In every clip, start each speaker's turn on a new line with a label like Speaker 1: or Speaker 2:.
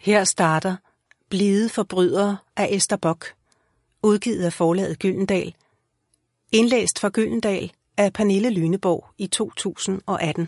Speaker 1: Her starter Blide forbrydere af Ester Bock, udgivet af forlaget Gyldendal, indlæst fra Gyldendal af Pernille Lyneborg i 2018.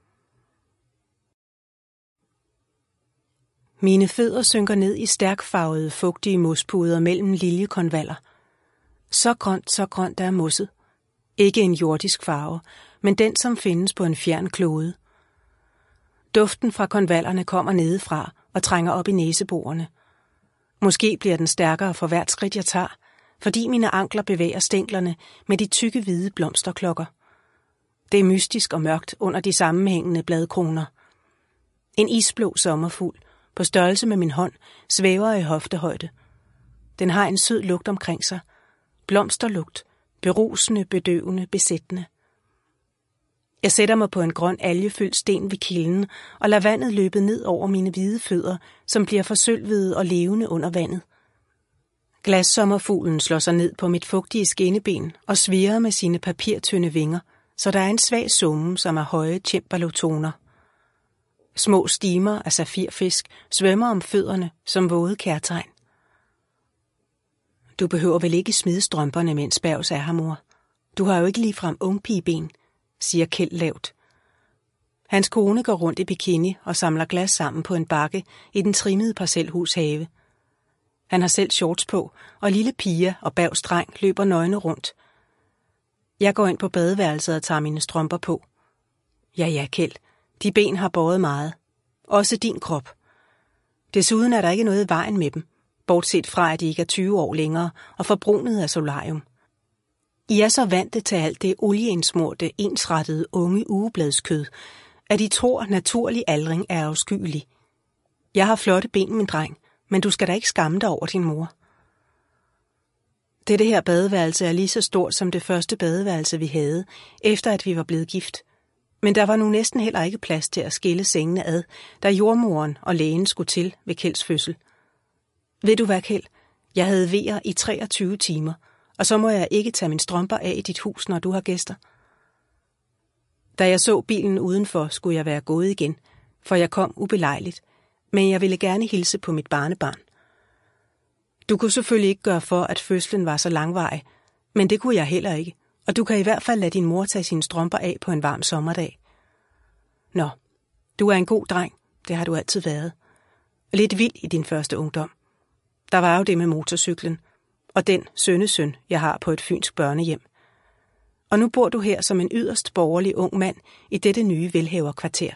Speaker 1: Mine fødder synker ned i stærkfarvede, fugtige mospuder mellem liljekonvaller. Så grønt er mosset. Ikke en jordisk farve, men den, som findes på en fjern klode. Duften fra konvallerne kommer nedefra og trænger op i næseborene. Måske bliver den stærkere for hvert skridt, jeg tager, fordi mine ankler bevæger stænglerne med de tykke hvide blomsterklokker. Det er mystisk og mørkt under de sammenhængende bladkroner. En isblå sommerfugl, på størrelse med min hånd, svæver i hoftehøjde. Den har en sød lugt omkring sig. Blomsterlugt, berusende, bedøvende, besættende. Jeg sætter mig på en grøn algefyldt sten ved kilden og lader vandet løbe ned over mine hvide fødder, som bliver forsølvede og levende under vandet. Glassommerfuglen slår sig ned på mit fugtige skinneben og svirrer med sine papirtynde vinger, så der er en svag summen, som er høje cembalotoner. Små stimer af safirfisk svømmer om fødderne som våde kærtegn. Du behøver vel ikke smide strømperne, mens Bergs er her, mor. Du har jo ikke ligefrem ungpigeben, siger Kjeld lavt. Hans kone går rundt i bikini og samler glas sammen på en bakke i den trimmede parcelhushave. Han har selv shorts på, og lille Pia og Bergs dreng løber nøgne rundt. Jeg går ind på badeværelset og tager mine strømper på. Ja, Kjeld, de ben har båret meget. Også din krop. Desuden er der ikke noget i vejen med dem, bortset fra at de ikke er 20 år længere og forbrunet af solarium. I er så vante til alt det olieindsmurte, ensrettede unge ugebladskød, at I tror, naturlig aldring er afskyelig. Jeg har flotte ben, min dreng, men du skal da ikke skamme dig over din mor. Dette her badeværelse er lige så stort som det første badeværelse, vi havde, efter at vi var blevet gift. Men der var nu næsten heller ikke plads til at skille sengene ad, da jordmoren og lægen skulle til ved Kjelds fødsel. Ved du hvad, Kjeld? Jeg havde vejer i 23 timer, og så må jeg ikke tage mine strømper af i dit hus, når du har gæster. Da jeg så bilen udenfor, skulle jeg være gået igen, for jeg kom ubelejligt, men jeg ville gerne hilse på mit barnebarn. Du kunne selvfølgelig ikke gøre for, at fødslen var så langvarig, men det kunne jeg heller ikke, og du kan i hvert fald lade din mor tage sine strømper af på en varm sommerdag. Nå, du er en god dreng, det har du altid været. Lidt vild i din første ungdom. Der var jo det med motorcyklen, og den sønnesøn, jeg har på et fynsk børnehjem. Og nu bor du her som en yderst borgerlig ung mand i dette nye velhaverkvarter.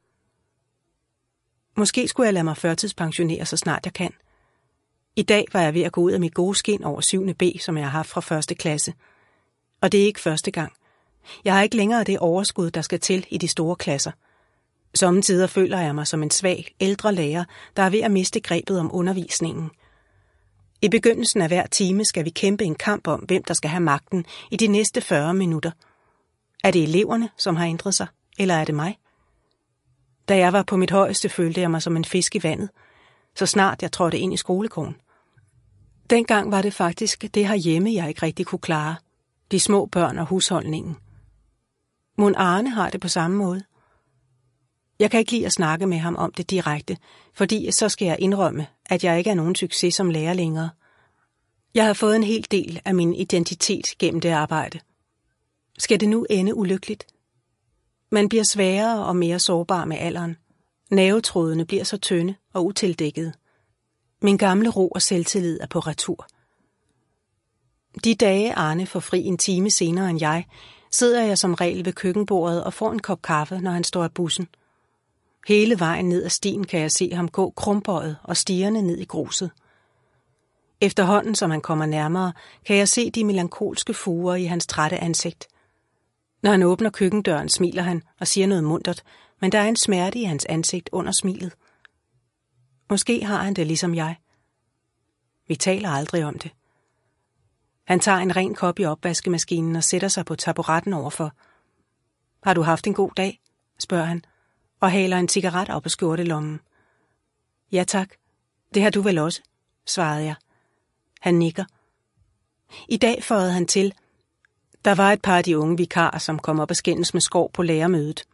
Speaker 1: Måske skulle jeg lade mig førtidspensionere, så snart jeg kan. I dag var jeg ved at gå ud af mit gode skin over 7. B, som jeg har haft fra første klasse. Og det er ikke første gang. Jeg har ikke længere det overskud, der skal til i de store klasser. Sommetider føler jeg mig som en svag, ældre lærer, der er ved at miste grebet om undervisningen. I begyndelsen af hver time skal vi kæmpe en kamp om, hvem der skal have magten i de næste 40 minutter. Er det eleverne, som har ændret sig, eller er det mig? Da jeg var på mit højeste, følte jeg mig som en fisk i vandet, så snart jeg trådte ind i skolegården. Dengang var det faktisk det herhjemme, jeg ikke rigtig kunne klare. De små børn og husholdningen. Mon Arne har det på samme måde. Jeg kan ikke lide at snakke med ham om det direkte, fordi så skal jeg indrømme, at jeg ikke er nogen succes som lærer længere. Jeg har fået en hel del af min identitet gennem det arbejde. Skal det nu ende ulykkeligt? Man bliver sværere og mere sårbar med alderen. Nervetrådene bliver så tynde og utildækkede. Min gamle ro og selvtillid er på retur. De dage Arne får fri en time senere end jeg, sidder jeg som regel ved køkkenbordet og får en kop kaffe, når han står af bussen. Hele vejen ned ad stien kan jeg se ham gå krumbøjet og stirrende ned i gruset. Efterhånden, som han kommer nærmere, kan jeg se de melankolske fuger i hans trætte ansigt. Når han åbner køkkendøren, smiler han og siger noget muntert, men der er en smerte i hans ansigt under smilet. Måske har han det ligesom jeg. Vi taler aldrig om det. Han tager en ren kop i opvaskemaskinen og sætter sig på taburetten overfor. Har du haft en god dag? Spørger han, og haler en cigaret op af skjortelommen. Ja tak, det har du vel også, svarede jeg. Han nikker. I dag føjede han til. Der var et par af de unge vikarer, som kom op og skændes med Skov på lærermødet.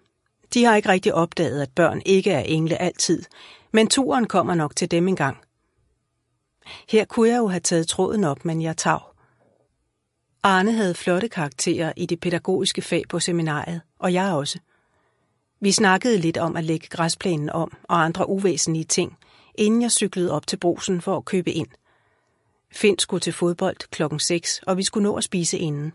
Speaker 1: De har ikke rigtig opdaget, at børn ikke er engle altid, men turen kommer nok til dem engang. Her kunne jeg jo have taget tråden op, men jeg tav. Arne havde flotte karakterer i det pædagogiske fag på seminariet, og jeg også. Vi snakkede lidt om at lægge græsplænen om og andre uvæsentlige ting, inden jeg cyklede op til Brugsen for at købe ind. Finn skulle til fodbold 6:00, og vi skulle nå at spise inden.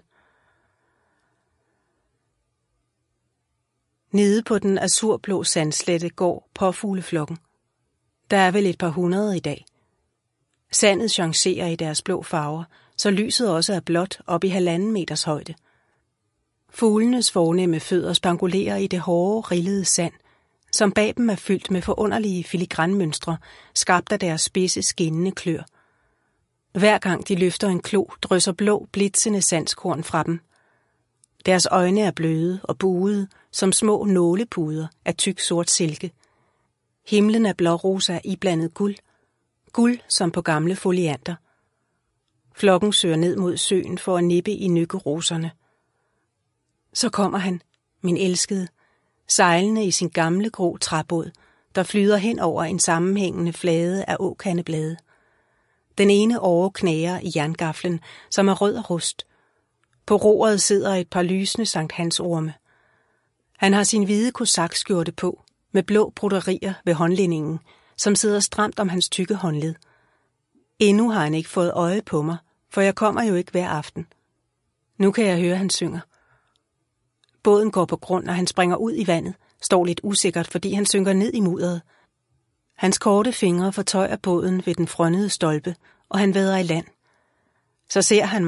Speaker 1: Nede på den azurblå sandslette går påfugleflokken. Der er vel et par hundrede i dag. Sandet chancerer i deres blå farver, så lyset også er blåt op i 1,5 meters højde. Fuglenes fornemme fødder spangulerer i det hårde, rillede sand, som bag dem er fyldt med forunderlige filigranmønstre, skabt af deres spidse, skinnende klør. Hver gang de løfter en klo, drysser blå, blitzende sandskorn fra dem. Deres øjne er bløde og buede, som små nålepuder af tyk sort silke. Himlen er blårosa iblandet guld. Guld som på gamle folianter. Flokken søger ned mod søen for at nippe i nykkeroserne. Så kommer han, min elskede, sejlende i sin gamle grå træbåd, der flyder hen over en sammenhængende flade af åkandeblade. Den ene åre knager i jerngaflen, som er rød og rust. På roret sidder et par lysende Sankt Hans orme. Han har sin hvide kosakskjorte på, med blå broderier ved håndlændingen, som sidder stramt om hans tykke håndled. Endnu har han ikke fået øje på mig, for jeg kommer jo ikke hver aften. Nu kan jeg høre, han synger. Båden går på grund, og han springer ud i vandet, står lidt usikkert, fordi han synker ned i mudderet. Hans korte fingre fortøjer båden ved den frønnede stolpe, og han vader i land. Så ser han